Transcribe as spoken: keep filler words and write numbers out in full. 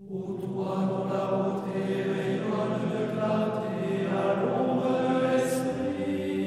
Ô toi dont la beauté rayonne de clarté à l'ombre de l'esprit,